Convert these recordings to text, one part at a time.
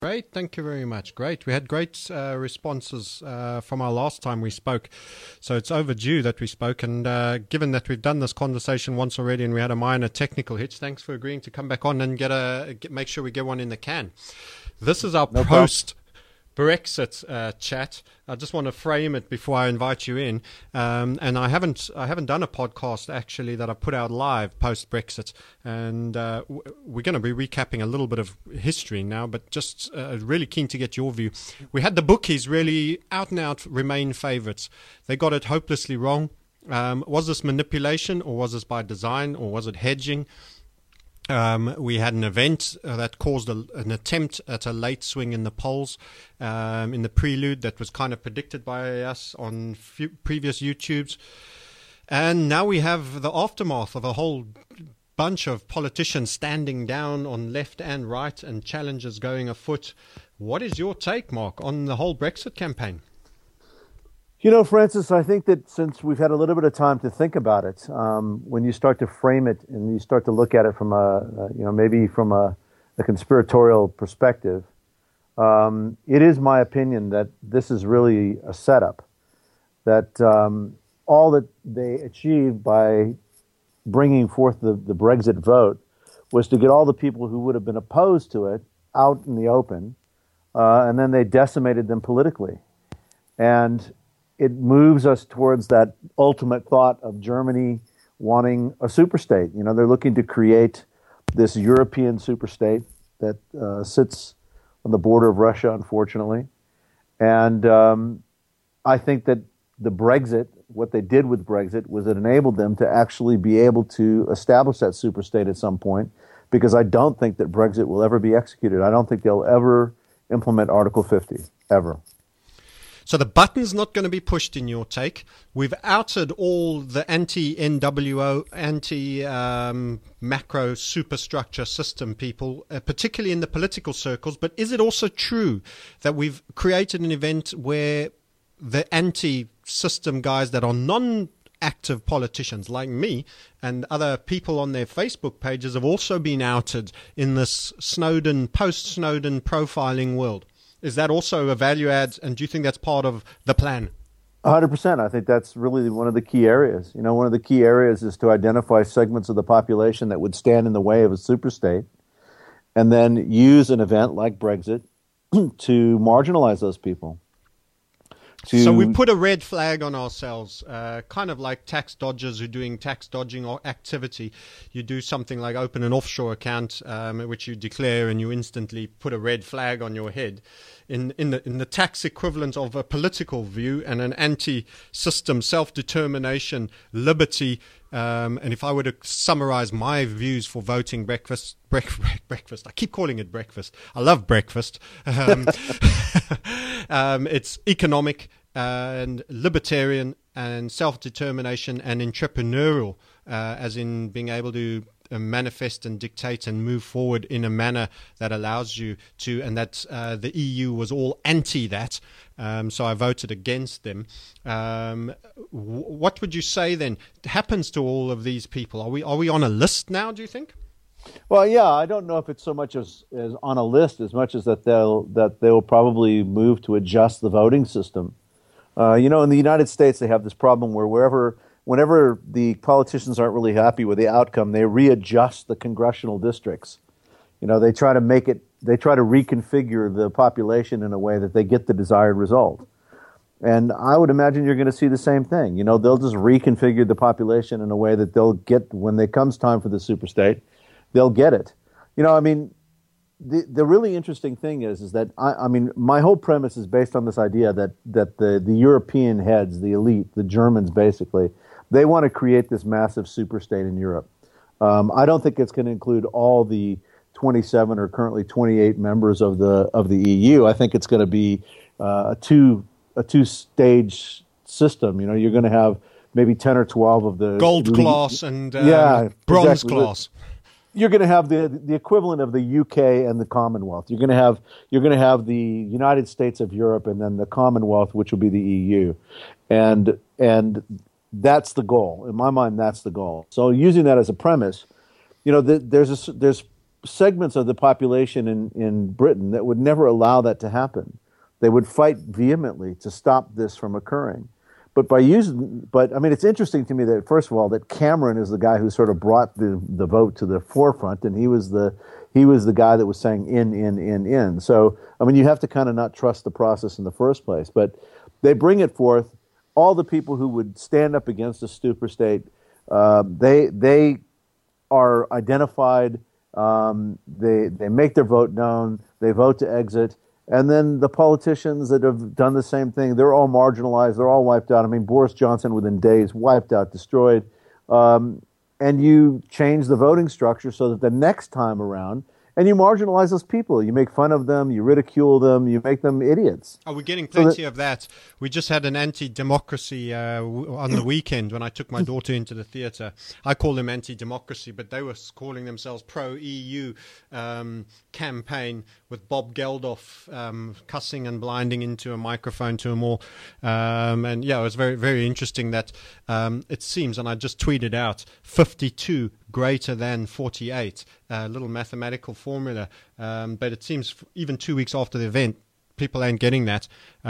Great, thank you very much. Great. We had great responses from our last time we spoke. So it's overdue that we spoke. And given that we've done this conversation once already and we had a minor technical hitch, thanks for agreeing to come back on and make sure we get one in the can. This is our post Brexit chat. I just want to frame it before I invite you in. And I haven't done a podcast actually that I put out live post Brexit, and we're going to be recapping a little bit of history now, but just really keen to get your view. We had the bookies really out and out Remain favourites. They got it hopelessly wrong. Was this manipulation, or was this by design, or was it hedging? We had an event that caused an attempt at a late swing in the polls in the prelude that was kind of predicted by us on previous YouTubes. And now we have the aftermath of a whole bunch of politicians standing down on left and right and challenges going afoot. What is your take, Mark, on the whole Brexit campaign? You know, Francis, I think that since we've had a little bit of time to think about it, when you start to frame it and you start to look at it from maybe from a conspiratorial perspective, it is my opinion that this is really a setup. That all that they achieved by bringing forth the Brexit vote was to get all the people who would have been opposed to it out in the open, and then they decimated them politically. And it moves us towards that ultimate thought of Germany wanting a superstate. You know, they're looking to create this European superstate that sits on the border of Russia, unfortunately. And I think that the Brexit, what they did with Brexit, was it enabled them to actually be able to establish that superstate at some point, because I don't think that Brexit will ever be executed. I don't think they'll ever implement Article 50, ever. So the button's not going to be pushed in your take. We've outed all the anti-NWO, anti-macro superstructure system people, particularly in the political circles. But is it also true that we've created an event where the anti-system guys that are non-active politicians like me and other people on their Facebook pages have also been outed in this Snowden, post-Snowden profiling world? Is that also a value add, and do you think that's part of the plan? 100%. I think that's really one of the key areas. You know, one of the key areas is to identify segments of the population that would stand in the way of a superstate, and then use an event like Brexit to marginalize those people. So we put a red flag on ourselves, kind of like tax dodgers who are doing tax dodging or activity. You do something like open an offshore account, which you declare, and you instantly put a red flag on your head. In the tax equivalent of a political view and an anti-system self-determination liberty. And if I were to summarize my views for voting breakfast, I keep calling it breakfast. I love breakfast. It's economic and libertarian and self-determination and entrepreneurial, as in being able to manifest and dictate and move forward in a manner that allows you to, and that the EU was all anti that, so I voted against them. What would you say then happens to all of these people? Are we on a list now, do you think? Well, yeah, I don't know if it's so much as on a list as much as that they'll probably move to adjust the voting system. You know, in the United States, they have this problem where whenever the politicians aren't really happy with the outcome, they readjust the congressional districts. You know, they try to reconfigure the population in a way that they get the desired result. And I would imagine you're going to see the same thing. You know, they'll just reconfigure the population in a way that they'll get, when it comes time for the superstate, they'll get it. You know, I mean, the really interesting thing is that, I mean, my whole premise is based on this idea that the European heads, the elite, the Germans basically, they want to create this massive superstate in Europe. I don't think it's going to include all the 27 or currently 28 members of the EU. I think it's going to be a two-stage system. You know, you're going to have maybe 10 or 12 of the gold class and bronze class. You're going to have the equivalent of the UK and the Commonwealth. You're going to have the United States of Europe and then the Commonwealth, which will be the EU, and that's the goal. In my mind, that's the goal. So using that as a premise, you know, there's segments of the population in Britain that would never allow that to happen. They would fight vehemently to stop this from occurring. But I mean, it's interesting to me that, first of all, that Cameron is the guy who sort of brought the vote to the forefront, and he was the guy that was saying in. So, I mean, you have to kind of not trust the process in the first place. But they bring it forth. All the people who would stand up against a super state, they are identified. They make their vote known. They vote to exit. And then the politicians that have done the same thing, they're all marginalized. They're all wiped out. I mean, Boris Johnson within days, wiped out, destroyed. And you change the voting structure so that the next time around, and you marginalize those people. You make fun of them. You ridicule them. You make them idiots. Oh, we're getting plenty of that. We just had an anti-democracy on the weekend when I took my daughter into the theatre. I call them anti-democracy, but they were calling themselves pro-EU campaign with Bob Geldof cussing and blinding into a microphone to them all. And yeah, it was very, very interesting that it seems, and I just tweeted out, 52 greater than 48, a little mathematical formula. But it seems even 2 weeks after the event, people ain't getting that.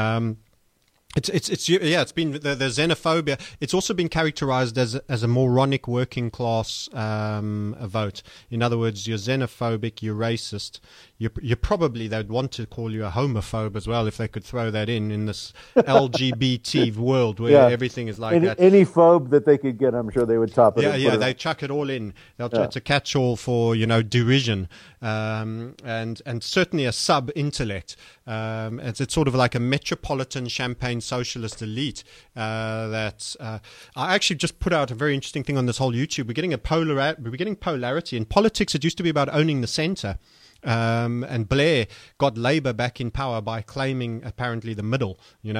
It's been the xenophobia. It's also been characterized as a moronic working class vote. In other words, you're xenophobic, you're racist. You're probably, they'd want to call you a homophobe as well if they could throw that in this LGBT world where everything is like that. Any phobe that they could get, I'm sure they would top it. Yeah, they chuck it all in. It's a catch-all for derision, and certainly a sub-intellect. It's sort of like a metropolitan champagne socialist elite that I actually just put out a very interesting thing on this whole YouTube. We're getting polarity in politics. It used to be about owning the center. And Blair got Labour back in power by claiming apparently the middle,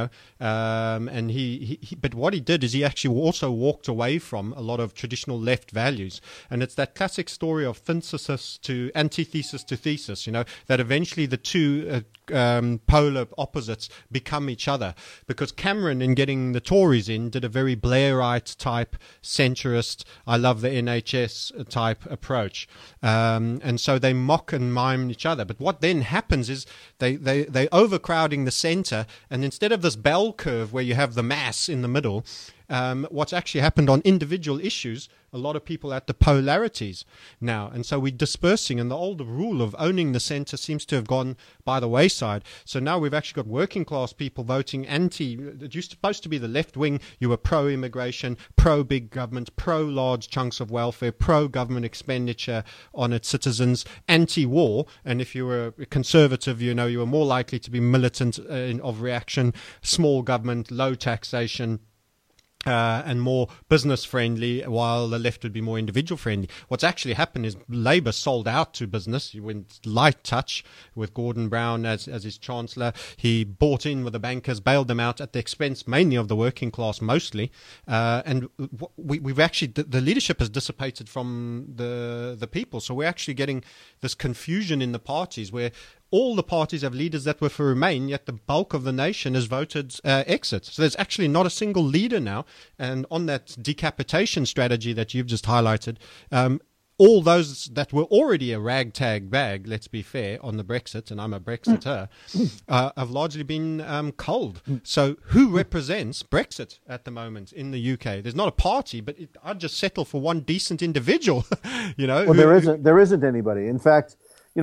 and but what he did is he actually also walked away from a lot of traditional left values, and it's that classic story of synthesis to antithesis to thesis, that eventually the two polar opposites become each other, because Cameron, in getting the Tories in, did a very Blairite type centrist, I love the NHS type approach, and so they mock and mime each other. But what then happens is they overcrowding the center, and instead of this bell curve where you have the mass in the middle, what's actually happened on individual issues, a lot of people at the polarities now, and so we're dispersing, and the old rule of owning the center seems to have gone by the wayside. So now we've actually got working class people voting anti. It used supposed to be the left wing. You were pro-immigration, pro-big government, pro-large chunks of welfare, pro-government expenditure on its citizens, anti-war, and if you were a conservative, you were more likely to be militant of reaction, small government, low taxation, and more business friendly, while the left would be more individual friendly. What's actually happened is Labour sold out to business. He went light touch with Gordon Brown as his chancellor. He bought in with the bankers, bailed them out at the expense mainly of the working class, mostly. And we've actually, the leadership has dissipated from the people. So we're actually getting this confusion in the parties where all the parties have leaders that were for Remain, yet the bulk of the nation has voted exit. So there's actually not a single leader now. And on that decapitation strategy that you've just highlighted, all those that were already a ragtag bag, let's be fair, on the Brexit, and I'm a Brexiter, have largely been culled. So who represents Brexit at the moment in the UK? There's not a party, but I'd just settle for one decent individual. Well, there isn't anybody. In fact,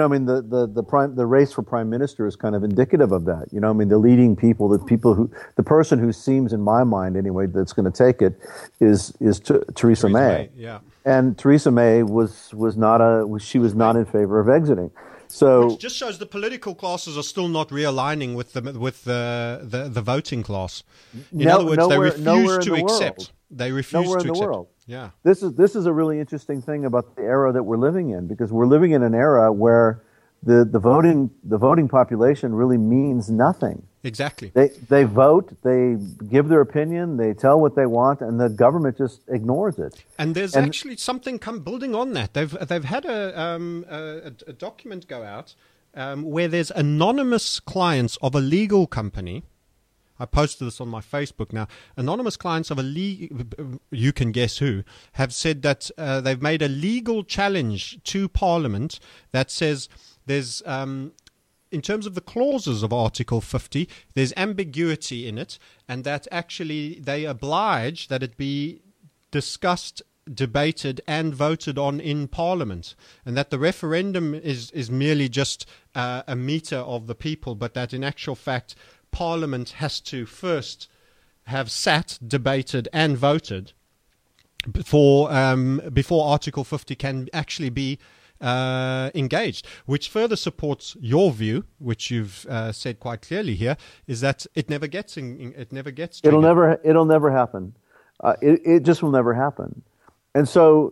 the race for prime minister is kind of indicative of that. The leading people, the person who seems, in my mind anyway, that's going to take it is Theresa May. Yeah. And Theresa May was not in favor of exiting. So which just shows the political classes are still not realigning with the voting class. In other words, they refuse to accept. They refuse to accept. Nowhere in the world. Yeah. This is a really interesting thing about the era that we're living in, because we're living in an era where the voting population really means nothing. Exactly. They vote, they give their opinion, they tell what they want, and the government just ignores it. And there's actually something building on that. They've had a document go out where there's anonymous clients of a legal company. I posted this on my Facebook now. Anonymous clients of you can guess who, have said that they've made a legal challenge to Parliament that says there's, in terms of the clauses of Article 50, there's ambiguity in it, and that actually they oblige that it be discussed, debated and voted on in Parliament, and that the referendum is merely just a meter of the people, but that in actual fact Parliament has to first have sat, debated and voted before Article 50 can actually be engaged, which further supports your view, which you've said quite clearly here, is that it never gets triggered. It'll never happen. It just will never happen. And so,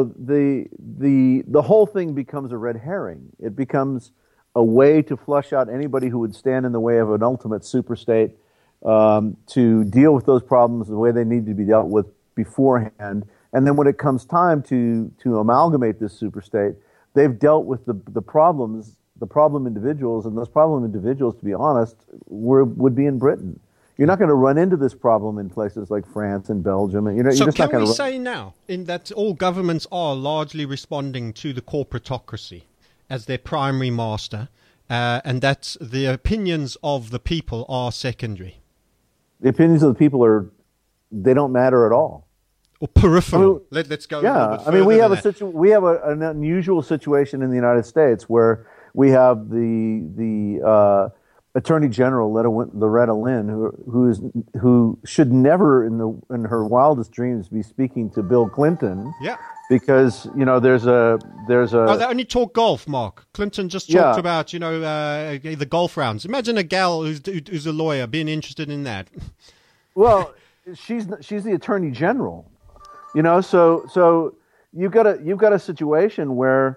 the whole thing becomes a red herring. It becomes a way to flush out anybody who would stand in the way of an ultimate superstate, to deal with those problems the way they need to be dealt with beforehand. And then when it comes time to amalgamate this superstate, they've dealt with the problem individuals, and those problem individuals, to be honest, would be in Britain. You're not going to run into this problem in places like France and Belgium. And, so you're just can we say now in that all governments are largely responding to the corporatocracy as their primary master, and that the opinions of the people are secondary? The opinions of the people they don't matter at all. Or peripheral. Let's go. Yeah, we have an unusual situation in the United States where we have the Attorney General Loretta Lynn, who should never in her wildest dreams be speaking to Bill Clinton. Yeah. Because there's a. Oh, they only talk golf, Mark. Clinton just talked about the golf rounds. Imagine a gal who's a lawyer being interested in that. Well, she's the Attorney General, So you've got a situation where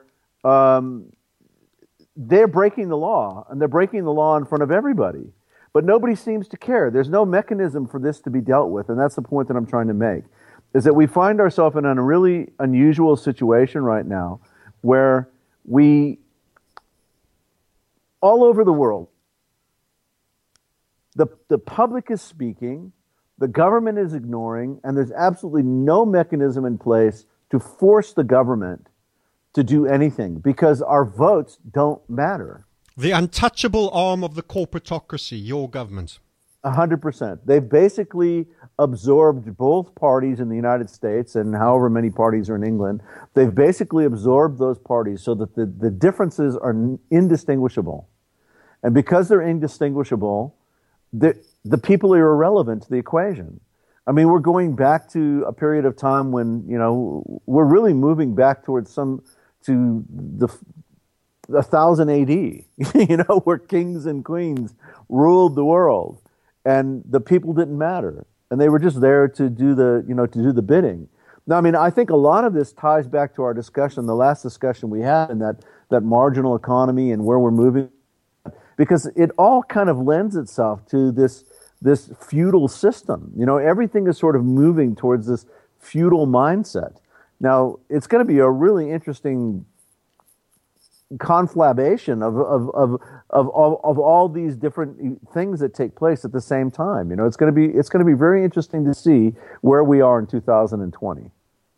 they're breaking the law, and they're breaking the law in front of everybody. But nobody seems to care. There's no mechanism for this to be dealt with, and that's the point that I'm trying to make, is that we find ourselves in a really unusual situation right now where all over the world, the public is speaking, the government is ignoring, and there's absolutely no mechanism in place to force the government to do anything, because our votes don't matter. The untouchable arm of the corporatocracy, your government. 100%. They've basically absorbed both parties in the United States and however many parties are in England. They've basically absorbed those parties so that the differences are indistinguishable. And because they're indistinguishable, the people are irrelevant to the equation. We're going back to a period of time when, we're really moving back towards to the 1000 AD, where kings and queens ruled the world, and the people didn't matter, and they were just there to do the bidding. Now, I think a lot of this ties back to our discussion, the last discussion we had, in that marginal economy and where we're moving, because it all kind of lends itself to this feudal system. Everything is sort of moving towards this feudal mindset. Now, it's going to be a really interesting conflagration of all these different things that take place at the same time. It's going to be very interesting to see where we are in 2020.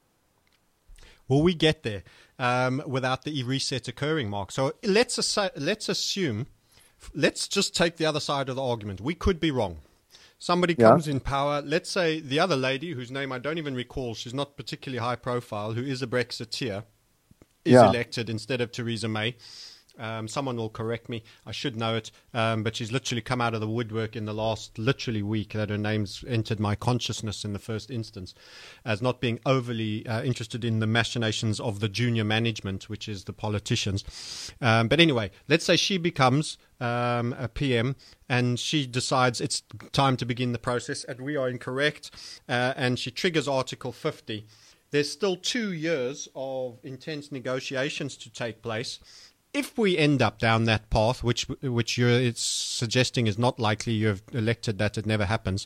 Will we get there without the reset occurring, Mark? So let's assume, let's just take the other side of the argument. We could be wrong. Somebody comes in power, let's say the other lady, whose name I don't even recall, she's not particularly high profile, who is a Brexiteer, is elected instead of Theresa May. Someone will correct me. I should know it. But she's literally come out of the woodwork in the last week that her name's entered my consciousness in the first instance as not being overly interested in the machinations of the junior management, which is the politicians. But anyway, let's say she becomes a PM and she decides it's time to begin the process and we are incorrect, and she triggers Article 50. There's still 2 years of intense negotiations to take place. If we end up down that path, which you're suggesting is not likely, you've elected that it never happens,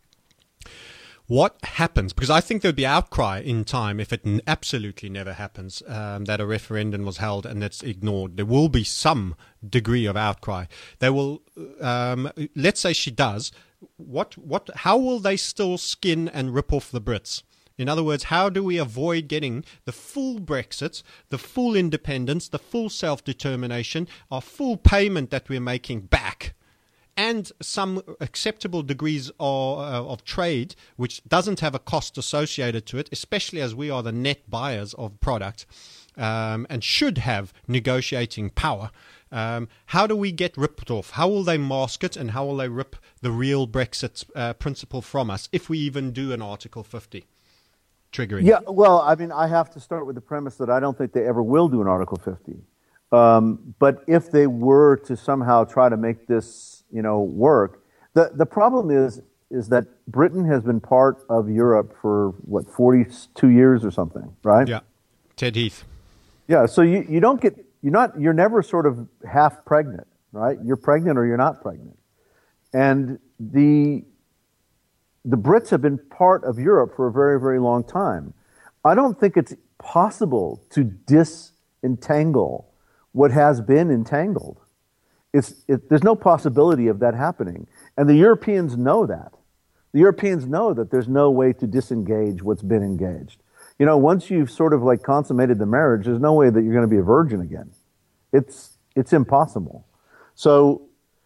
what happens? Because I think there'd be outcry in time if it absolutely never happens, that a referendum was held and it's ignored. There will be some degree of outcry. They will, let's say she does. how will they still skin and rip off the Brits? In other words, how do we avoid getting the full Brexit, the full independence, the full self-determination, our full payment that we're making back, and some acceptable degrees of trade, which doesn't have a cost associated to it, especially as we are the net buyers of product, and should have negotiating power. How do we get ripped off? How will they mask it, and how will they rip the real Brexit principle from us if we even do an Article 50 triggering? Yeah, well, I mean, I have to start with the premise that I don't think they ever will do an Article 50. But if they were to somehow try to make this, work, the problem is that Britain has been part of Europe for 42 years or something, right? Yeah, Ted Heath. Yeah, so you're never sort of half pregnant, right? You're pregnant or you're not pregnant. And the Brits have been part of Europe for a very, very long time. I don't think it's possible to disentangle what has been entangled. There's no possibility of that happening. And the Europeans know that. The Europeans know that there's no way to disengage what's been engaged. Once you've sort of like consummated the marriage, there's no way that you're going to be a virgin again. It's impossible. So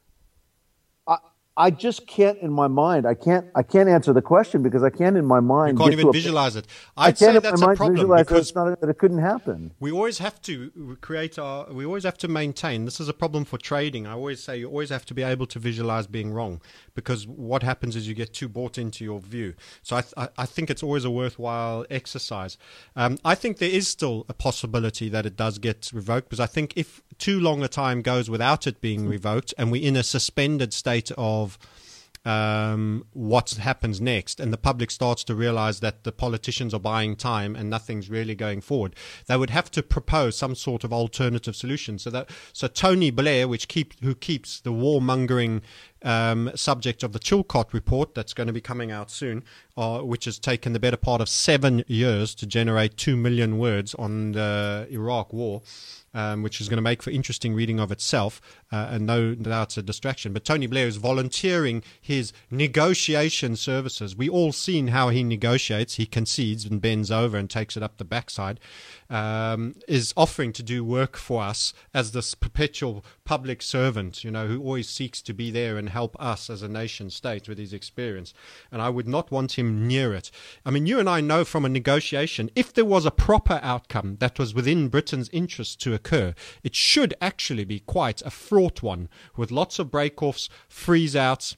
I just can't in my mind. I can't answer the question because I can't in my mind. You can't even visualize it. I'd say that's a problem because that it couldn't happen. We always have to we always have to maintain. This is a problem for trading. I always say you always have to be able to visualize being wrong, because what happens is you get too bought into your view. So I think it's always a worthwhile exercise. I think there is still a possibility that it does get revoked, because I think if too long a time goes without it being revoked and we're in a suspended state of what happens next, and the public starts to realize that the politicians are buying time and nothing's really going forward, they would have to propose some sort of alternative solution. So Tony Blair, who keeps the warmongering subject of the Chilcot report that's going to be coming out soon, which has taken the better part of 7 years to generate 2 million words on the Iraq war, which is going to make for interesting reading of itself, and no doubt it's a distraction. But Tony Blair is volunteering his negotiation services. We all seen how he negotiates. He concedes and bends over and takes it up the backside, is offering to do work for us as this perpetual public servant, who always seeks to be there and help us as a nation state with his experience. And I would not want him near it. I mean, you and I know from a negotiation, if there was a proper outcome that was within Britain's interest to occur, it should actually be quite a fraught one, with lots of break-offs, freeze-outs,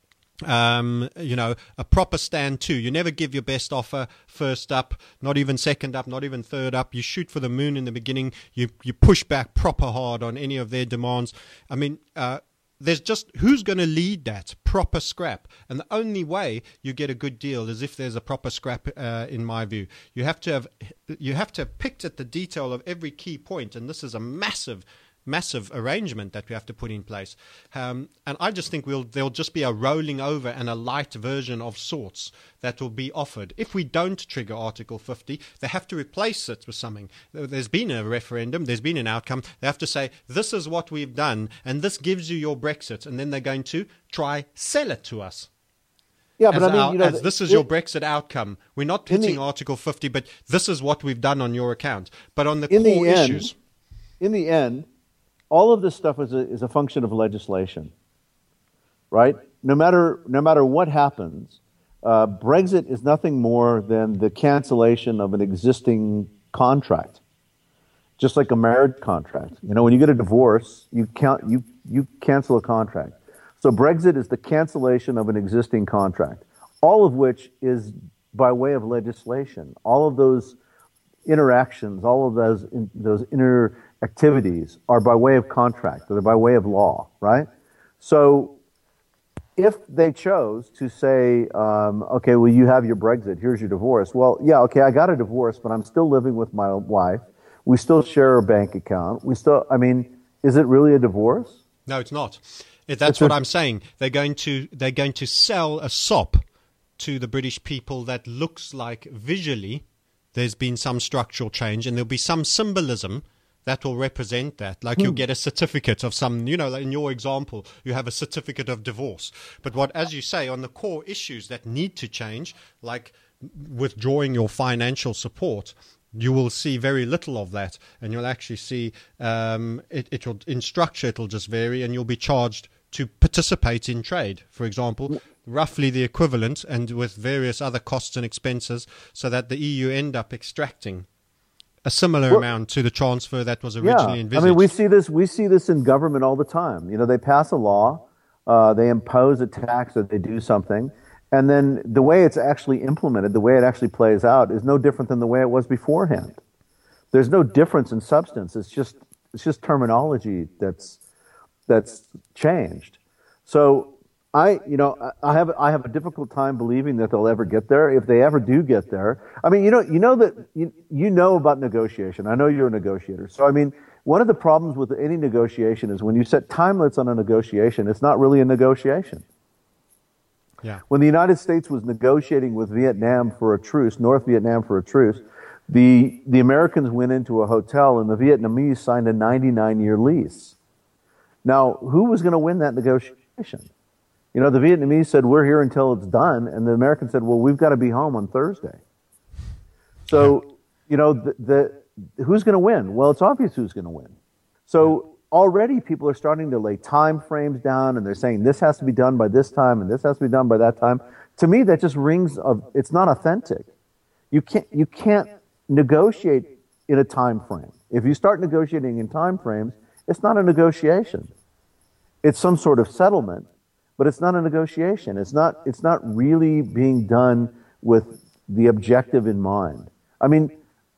a proper stand to. You never give your best offer first up, not even second up, not even third up. You shoot for the moon in the beginning. You push back proper hard on any of their demands. I mean, there's just, who's going to lead that proper scrap? And the only way you get a good deal is if there's a proper scrap, in my view. You have to have picked at the detail of every key point, and this is a massive arrangement that we have to put in place. And I just think there'll just be a rolling over and a light version of sorts that will be offered. If we don't trigger Article 50, they have to replace it with something. There's been a referendum, there's been an outcome. They have to say, this is what we've done, and this gives you your Brexit. And then they're going to try sell it to us. Yeah, but this is your Brexit outcome. We're not hitting Article 50, but this is what we've done on your account. But on the core issues. In the end, all of this stuff is a function of legislation, right? No matter what happens, Brexit is nothing more than the cancellation of an existing contract, just like a marriage contract. When you get a divorce, you cancel a contract. So Brexit is the cancellation of an existing contract, all of which is by way of legislation. All of those interactions, all of those inner activities are by way of contract, or they're by way of law, right? So if they chose to say, okay, well, you have your Brexit, here's your divorce. Well, yeah, okay, I got a divorce, but I'm still living with my wife. We still share a bank account. Is it really a divorce? No, it's not. That's what I'm saying. They're going to sell a sop to the British people that looks like visually there's been some structural change, and there'll be some symbolism that will represent that. Like you'll get a certificate of some, like in your example, you have a certificate of divorce. But as you say, on the core issues that need to change, like withdrawing your financial support, you will see very little of that, and you'll actually see it'll in structure it'll just vary, and you'll be charged to participate in trade, for example, roughly the equivalent, and with various other costs and expenses, so that the EU end up extracting a similar amount to the transfer that was originally envisaged. I mean, we see this in government all the time. They pass a law, they impose a tax, or they do something, and then the way it's actually implemented, the way it actually plays out, is no different than the way it was beforehand. There's no difference in substance. It's just terminology that's changed. So I have a difficult time believing that they'll ever get there. If they ever do get there, I mean, you know about negotiation. I know you're a negotiator. So I mean, one of the problems with any negotiation is when you set time limits on a negotiation, it's not really a negotiation. Yeah. When the United States was negotiating with Vietnam for a truce, North Vietnam for a truce, the Americans went into a hotel and the Vietnamese signed a 99-year lease. Now, who was going to win that negotiation? The Vietnamese said, we're here until it's done, and the Americans said, well, we've got to be home on Thursday. So, who's going to win? Well, it's obvious who's going to win. So already people are starting to lay time frames down, and they're saying this has to be done by this time, and this has to be done by that time. To me, that just rings of, it's not authentic. You can't negotiate in a time frame. If you start negotiating in time frames, it's not a negotiation. It's some sort of settlement, but it's not a negotiation. It's not really being done with the objective in mind. I mean,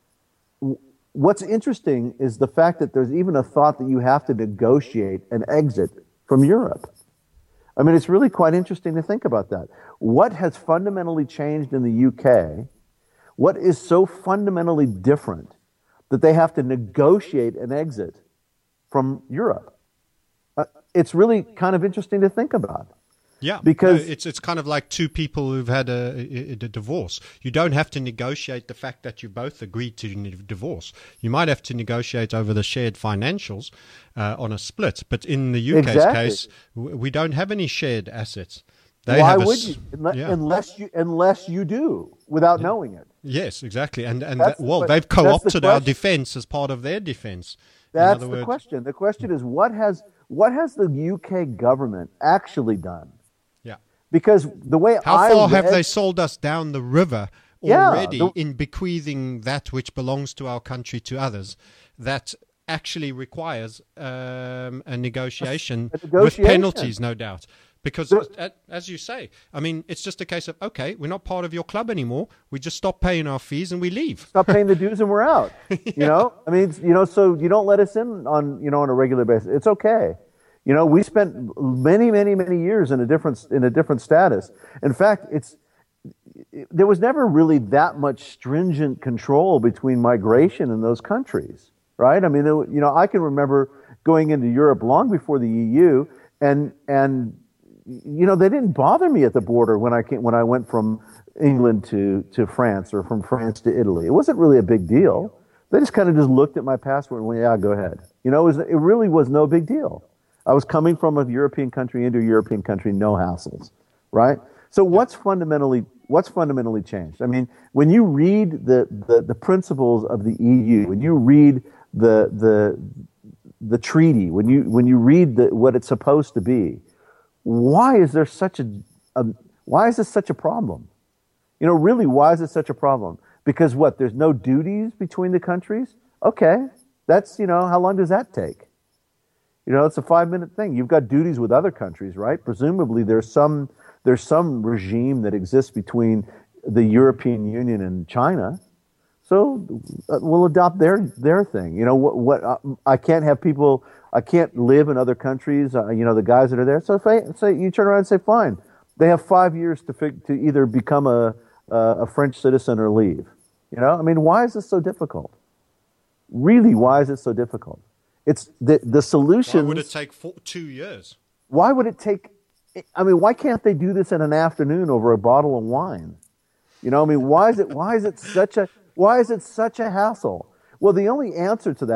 what's interesting is the fact that there's even a thought that you have to negotiate an exit from Europe. I mean, it's really quite interesting to think about that. What has fundamentally changed in the UK? What is so fundamentally different that they have to negotiate an exit from Europe? It's really kind of interesting to think about. Yeah, because it's kind of like two people who've had a divorce. You don't have to negotiate the fact that you both agreed to divorce. You might have to negotiate over the shared financials on a split. But in the UK's case, we don't have any shared assets. Why would you? Unless you do, without knowing it. Yes, exactly. And they've co-opted our defence as part of their defence. That's the question. The question is, what has the UK government actually done? Yeah. Because the way how far have they sold us down the river already in bequeathing that which belongs to our country to others? That actually requires a negotiation with penalties, no doubt. Because, as you say, I mean, it's just a case of, okay, we're not part of your club anymore. We just stop paying our fees and we leave. Stop paying the dues and we're out. I mean, so you don't let us in on a regular basis. It's okay. We spent many, many, many years in a different status. In fact, there was never really that much stringent control between migration in those countries, right? I mean, I can remember going into Europe long before the EU, and they didn't bother me at the border when I went from England to France or from France to Italy. It wasn't really a big deal. They just kind of looked at my passport and went, yeah, go ahead. It really was no big deal. I was coming from a European country into a European country, no hassles, right? So what's fundamentally changed? I mean, when you read the principles of the EU, when you read the treaty, when you read what it's supposed to be, why is there why is this such a problem? Really, why is it such a problem? Because there's no duties between the countries? Okay, that's, how long does that take? It's a 5-minute thing. You've got duties with other countries, right? Presumably there's some regime that exists between the European Union and China. So we'll adopt their thing. I can't have people, I can't live in other countries, the guys that are there. So if you turn around and say, fine, they have 5 years to either become a French citizen or leave. I mean, why is this so difficult? Really, why is it so difficult? It's the solution. Why would it take 2 years? Why would it take? I mean, why can't they do this in an afternoon over a bottle of wine? I mean, why is it such a hassle? Well, the only answer to that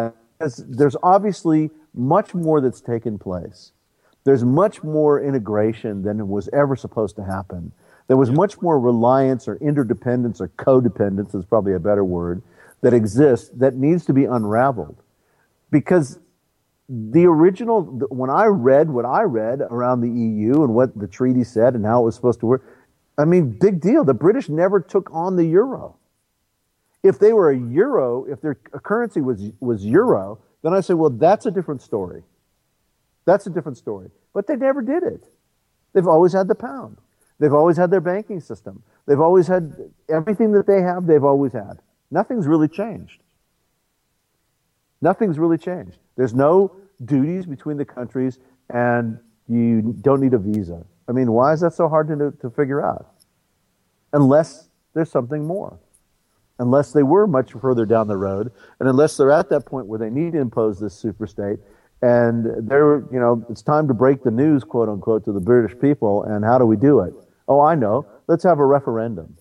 because there's obviously much more that's taken place. There's much more integration than was ever supposed to happen. There was much more reliance or interdependence or codependence is probably a better word that exists that needs to be unraveled. Because the original, when I read what I read around the EU and what the treaty said and how it was supposed to work, I mean, big deal. The British never took on the euro. If they were a euro, if their currency was euro, then I say, well, that's a different story. That's a different story. But they never did it. They've always had the pound. They've always had their banking system. They've always had everything that they have, they've always had. Nothing's really changed. Nothing's really changed. There's no duties between the countries, and you don't need a visa. I mean, why is that so hard to figure out? Unless there's something more. Unless they were much further down the road, and unless they're at that point where they need to impose this superstate, and it's time to break the news, quote unquote, to the British people, and how do we do it? Oh, I know. Let's have a referendum.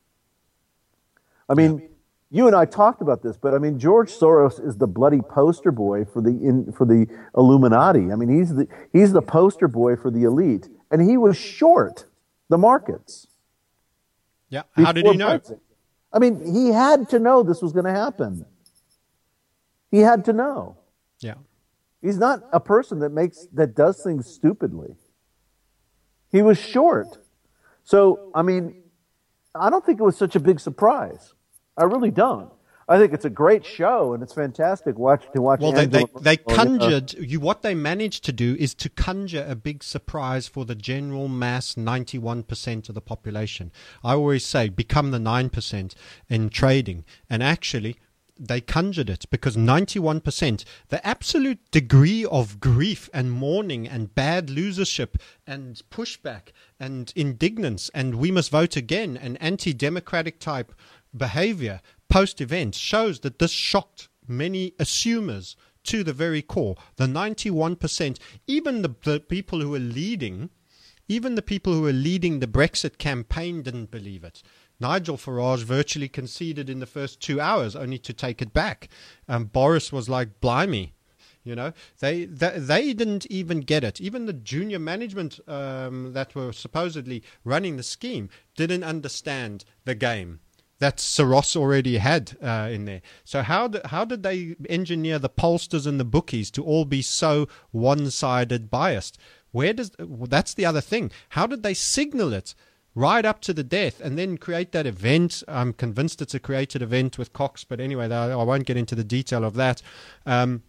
I mean, you and I talked about this, but I mean, George Soros is the bloody poster boy for the Illuminati. I mean, he's the poster boy for the elite, and he was short the markets. Yeah. How did he know? Brexit. I mean, he had to know this was going to happen. He had to know. Yeah. He's not a person that does things stupidly. He was short. So, I mean, I don't think it was such a big surprise. I really don't. I think it's a great show, and it's fantastic to watch. Well, they conjured. What they managed to do is to conjure a big surprise for the general mass 91% of the population. I always say become the 9% in trading, and actually they conjured it because 91%, the absolute degree of grief and mourning and bad losership and pushback and indignance and we must vote again and anti-democratic type behavior post-event shows that this shocked many assumers to the very core. The 91%, even the people who were leading, the Brexit campaign didn't believe it. Nigel Farage virtually conceded in the first 2 hours, only to take it back. Boris was like, blimey. You know, they didn't even get it. Even the junior management that were supposedly running the scheme didn't understand the game that Soros already had in there. So how did they engineer the pollsters and the bookies to all be so one-sided biased? That's the other thing. How did they signal it right up to the death and then create that event? I'm convinced it's a created event with Cox, but anyway, I won't get into the detail of that. And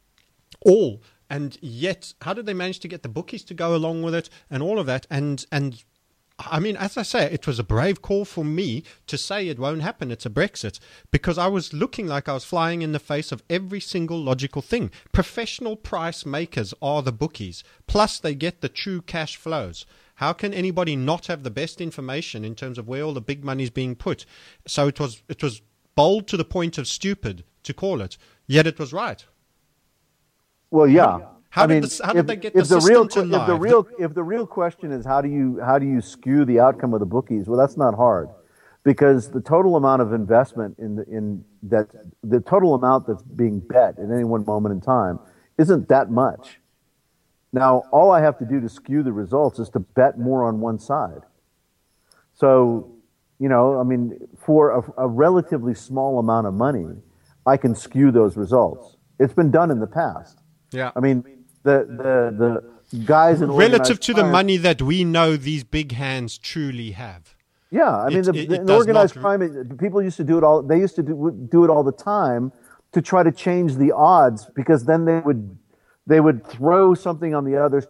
yet, how did they manage to get the bookies to go along with it and all of that? And I mean, as I say, it was a brave call for me to say it won't happen. It's a Brexit, because I was looking like I was flying in the face of every single logical thing. Professional price makers are the bookies. Plus, they get the true cash flows. How can anybody not have the best information in terms of where all the big money is being put? So it was bold to the point of stupid to call it, yet it was right. Well, yeah. How did they get the system to lie? If the real question is how do you skew the outcome of the bookies? Well, that's not hard, because the total amount of investment the total amount that's being bet at any one moment in time isn't that much. Now, all I have to do to skew the results is to bet more on one side. So, I mean, for a relatively small amount of money, I can skew those results. It's been done in the past. Yeah. I mean, the guys in relative to the money that we know these big hands truly have. Yeah, I mean, in organized crime, people used to do it all. They used to do it all the time to try to change the odds, because then they would throw something on the other.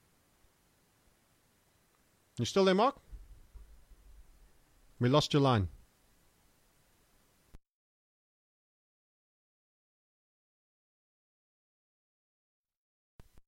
You still there, Mark? We lost your line.